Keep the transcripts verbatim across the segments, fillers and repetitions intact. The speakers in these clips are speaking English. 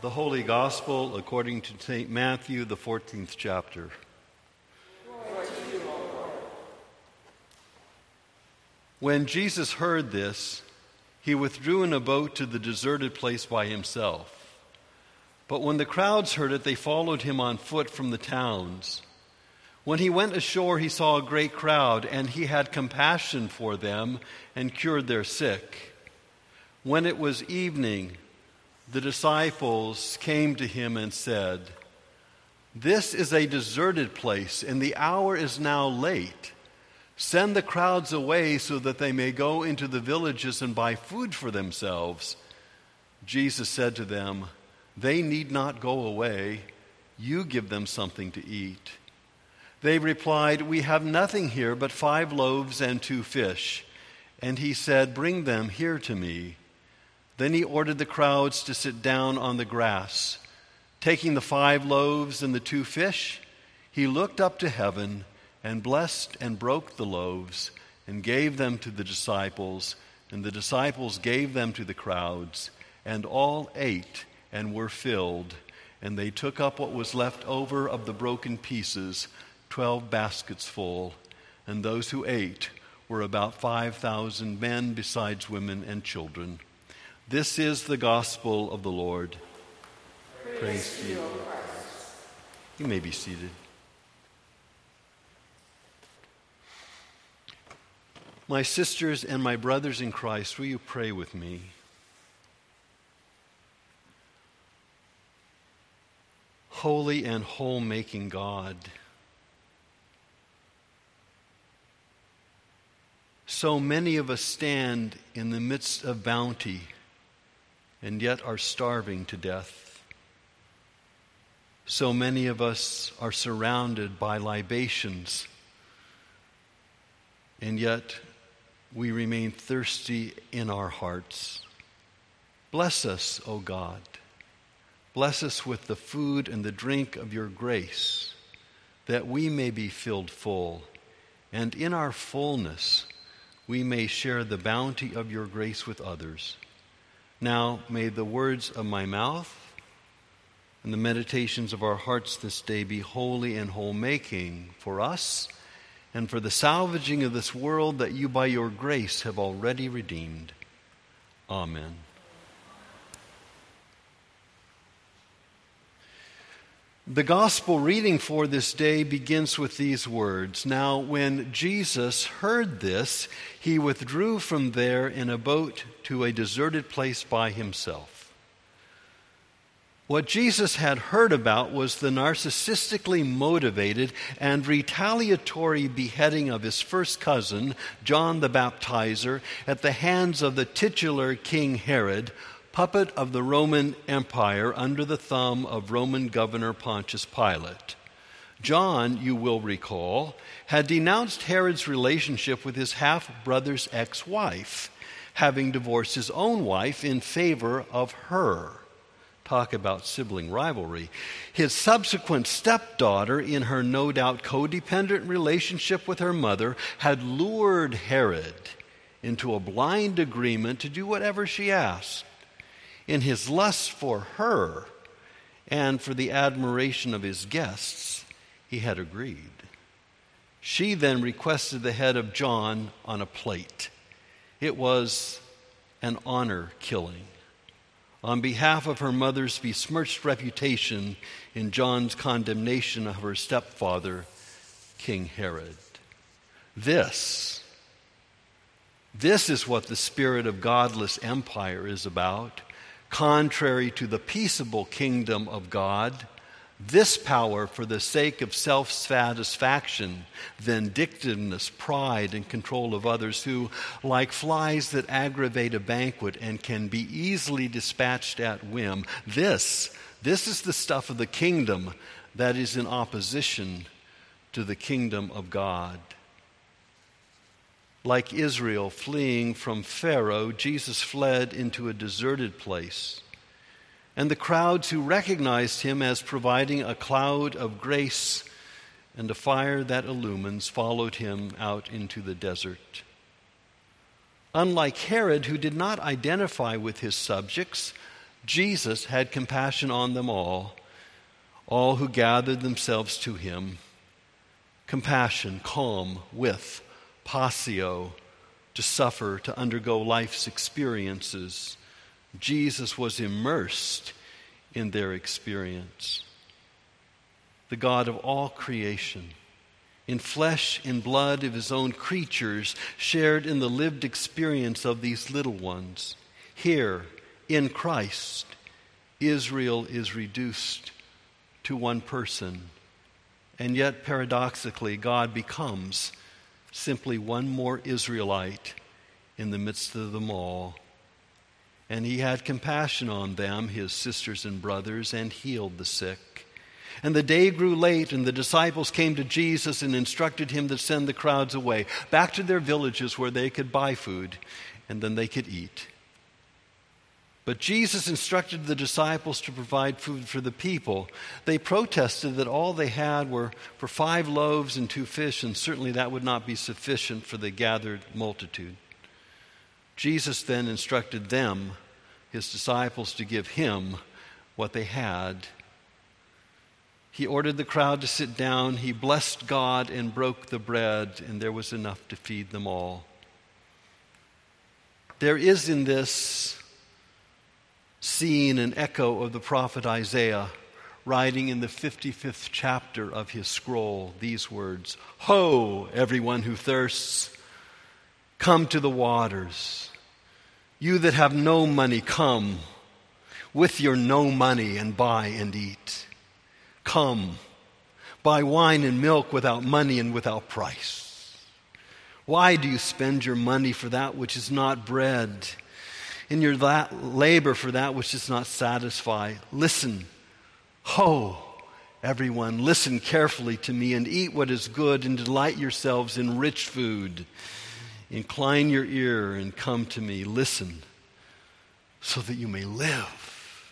The Holy Gospel according to Saint Matthew, the fourteenth chapter. When Jesus heard this, he withdrew in a boat to the deserted place by himself. But when the crowds heard it, they followed him on foot from the towns. When he went ashore, he saw a great crowd, and he had compassion for them and cured their sick. When it was evening, the disciples came to him and said, "This is a deserted place, and the hour is now late. Send the crowds away so that they may go into the villages and buy food for themselves." Jesus said to them, "They need not go away. You give them something to eat." They replied, "We have nothing here but five loaves and two fish." And he said, "Bring them here to me." Then he ordered the crowds to sit down on the grass. Taking the five loaves and the two fish, he looked up to heaven and blessed and broke the loaves and gave them to the disciples, and the disciples gave them to the crowds, and all ate and were filled, and they took up what was left over of the broken pieces, twelve baskets full, and those who ate were about five thousand men, besides women and children. This is the gospel of the Lord. Praise, Praise to you, Christ. You may be seated. My sisters and my brothers in Christ, will you pray with me? Holy and whole-making God, so many of us stand in the midst of bounty and yet are starving to death. So many of us are surrounded by libations, and yet we remain thirsty in our hearts. Bless us, O God. Bless us with the food and the drink of your grace, that we may be filled full, and in our fullness we may share the bounty of your grace with others. Now may the words of my mouth and the meditations of our hearts this day be holy and whole-making for us and for the salvaging of this world that you by your grace have already redeemed. Amen. The gospel reading for this day begins with these words. Now, when Jesus heard this, he withdrew from there in a boat to a deserted place by himself. What Jesus had heard about was the narcissistically motivated and retaliatory beheading of his first cousin, John the Baptizer, at the hands of the titular King Herod, puppet of the Roman Empire under the thumb of Roman Governor Pontius Pilate. John, you will recall, had denounced Herod's relationship with his half-brother's ex-wife, having divorced his own wife in favor of her. Talk about sibling rivalry. His subsequent stepdaughter, in her no doubt codependent relationship with her mother, had lured Herod into a blind agreement to do whatever she asked. In his lust for her and for the admiration of his guests, he had agreed. She then requested the head of John on a plate. It was an honor killing on behalf of her mother's besmirched reputation in John's condemnation of her stepfather, King Herod. This, this is what the spirit of godless empire is about. Contrary to the peaceable kingdom of God, this power for the sake of self-satisfaction, vindictiveness, pride, and control of others who, like flies that aggravate a banquet and can be easily dispatched at whim, this, this is the stuff of the kingdom that is in opposition to the kingdom of God. Like Israel fleeing from Pharaoh, Jesus fled into a deserted place. And the crowds who recognized him as providing a cloud of grace and a fire that illumines followed him out into the desert. Unlike Herod, who did not identify with his subjects, Jesus had compassion on them all, all who gathered themselves to him. Compassion, calm, with, passio, to suffer, to undergo life's experiences. Jesus was immersed in their experience. The God of all creation, in flesh and blood of his own creatures, shared in the lived experience of these little ones. Here, in Christ, Israel is reduced to one person. And yet, paradoxically, God becomes simply one more Israelite in the midst of them all. And he had compassion on them, his sisters and brothers, and healed the sick. And the day grew late, and the disciples came to Jesus and instructed him to send the crowds away, back to their villages where they could buy food, and then they could eat. But Jesus instructed the disciples to provide food for the people. They protested that all they had were for five loaves and two fish, and certainly that would not be sufficient for the gathered multitude. Jesus then instructed them, his disciples, to give him what they had. He ordered the crowd to sit down. He blessed God and broke the bread, and there was enough to feed them all. There is in this scene an echo of the prophet Isaiah, writing in the fifty-fifth chapter of his scroll these words, "Ho, everyone who thirsts, come to the waters. You that have no money, come with your no money and buy and eat. Come, buy wine and milk without money and without price. Why do you spend your money for that which is not bread, in your la- labor for that which does not satisfy? Listen, ho, everyone, listen carefully to me and eat what is good and delight yourselves in rich food. Incline your ear and come to me. Listen, so that you may live."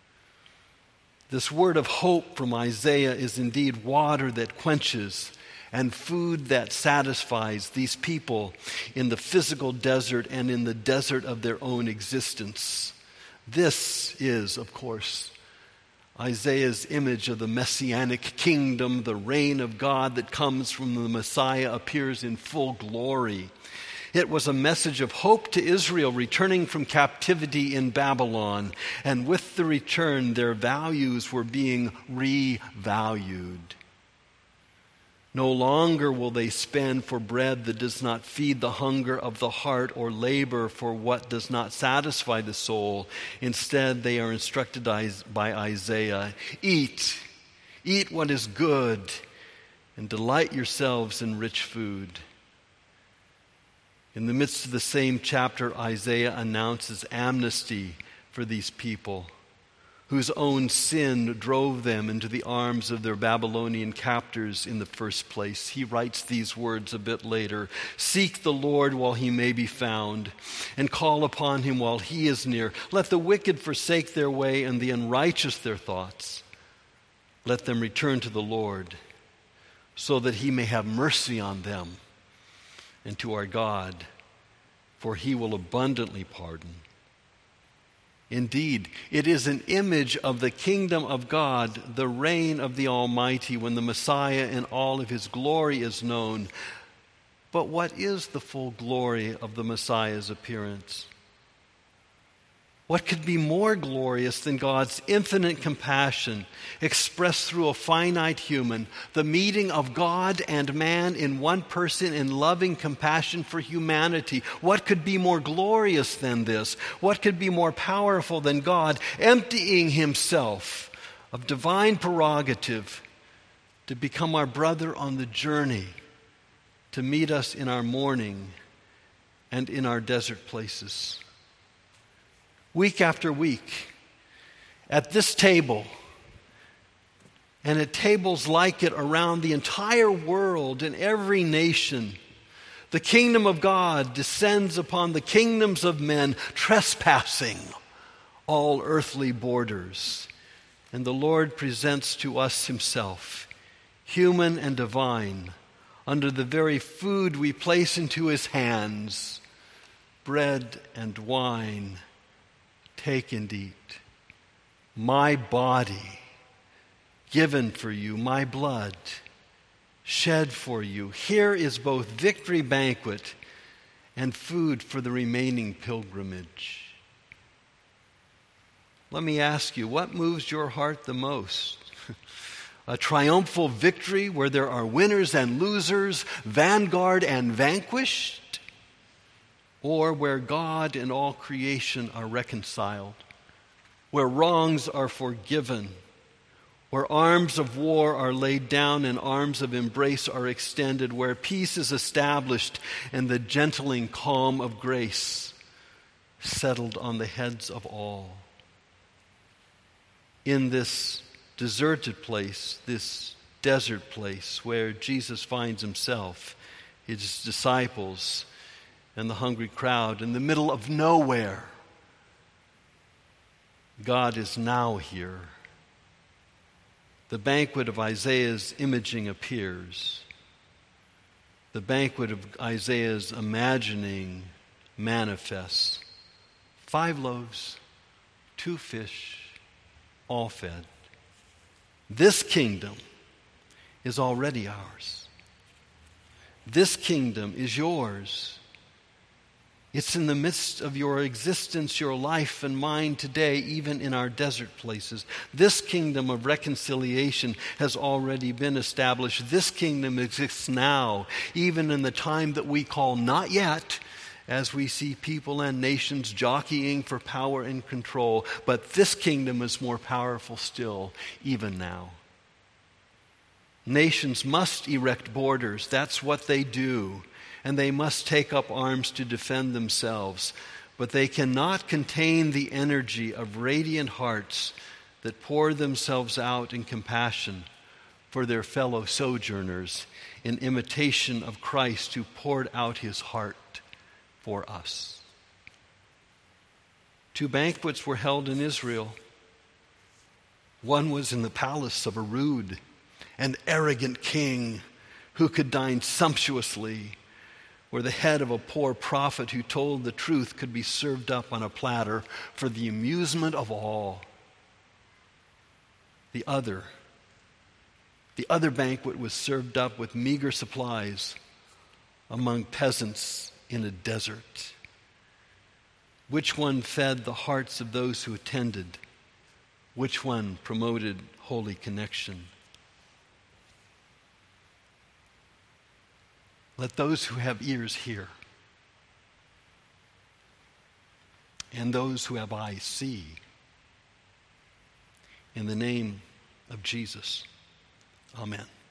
This word of hope from Isaiah is indeed water that quenches and food that satisfies these people in the physical desert and in the desert of their own existence. This is, of course, Isaiah's image of the messianic kingdom. The reign of God that comes from the Messiah appears in full glory. It was a message of hope to Israel returning from captivity in Babylon. And with the return, their values were being revalued. No longer will they spend for bread that does not feed the hunger of the heart or labor for what does not satisfy the soul. Instead, they are instructed by Isaiah, "Eat, eat what is good, and delight yourselves in rich food." In the midst of the same chapter, Isaiah announces amnesty for these people whose own sin drove them into the arms of their Babylonian captors in the first place. He writes these words a bit later, "Seek the Lord while he may be found, and call upon him while he is near. Let the wicked forsake their way and the unrighteous their thoughts. Let them return to the Lord, so that he may have mercy on them, and to our God, for he will abundantly pardon." Indeed, it is an image of the kingdom of God, the reign of the Almighty, when the Messiah in all of his glory is known. But what is the full glory of the Messiah's appearance? What could be more glorious than God's infinite compassion expressed through a finite human, the meeting of God and man in one person in loving compassion for humanity? What could be more glorious than this? What could be more powerful than God emptying himself of divine prerogative to become our brother on the journey, to meet us in our mourning and in our desert places? Week after week, at this table, and at tables like it around the entire world in every nation, the kingdom of God descends upon the kingdoms of men, trespassing all earthly borders. And the Lord presents to us himself, human and divine, under the very food we place into his hands, bread and wine. Take and eat. my body given for you, my blood shed for you. Here is both victory banquet and food for the remaining pilgrimage. Let me ask you, what moves your heart the most? A triumphal victory where there are winners and losers, vanguard and vanquished? Or where God and all creation are reconciled, where wrongs are forgiven, where arms of war are laid down and arms of embrace are extended, where peace is established and the gentling calm of grace settled on the heads of all? In this deserted place, this desert place where Jesus finds himself, his disciples, and the hungry crowd, in the middle of nowhere, God is now here. The banquet of Isaiah's imaging appears. The banquet of Isaiah's imagining manifests. Five loaves, two fish, all fed. This kingdom is already ours. This kingdom is yours. It's in the midst of your existence, your life and mine today, even in our desert places. This kingdom of reconciliation has already been established. This kingdom exists now, even in the time that we call not yet, as we see people and nations jockeying for power and control. But this kingdom is more powerful still, even now. Nations must erect borders. That's what they do. And they must take up arms to defend themselves. But they cannot contain the energy of radiant hearts that pour themselves out in compassion for their fellow sojourners in imitation of Christ who poured out his heart for us. Two banquets were held in Israel. One was in the palace of a rude and arrogant king who could dine sumptuously, where the head of a poor prophet who told the truth could be served up on a platter for the amusement of all. The other, the other banquet was served up with meager supplies among peasants in a desert. Which one fed the hearts of those who attended? Which one promoted holy connection? Let those who have ears hear, and those who have eyes see. In the name of Jesus, amen.